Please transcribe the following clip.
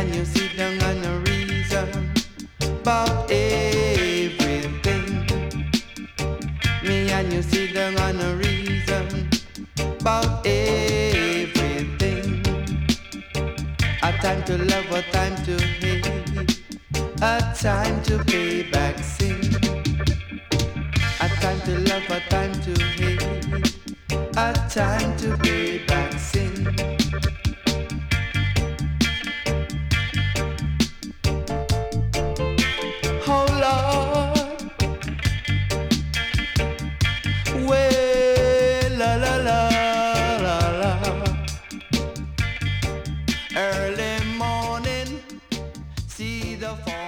and you sit down on a reason about everything. Me and you sit down on a reason about everything. A time to love, a time to hate, a time to pay back sin. A time to love, a time to hate, a time to pay back sin. Oh Lord, well, la la la la la. Early morning, see the fall.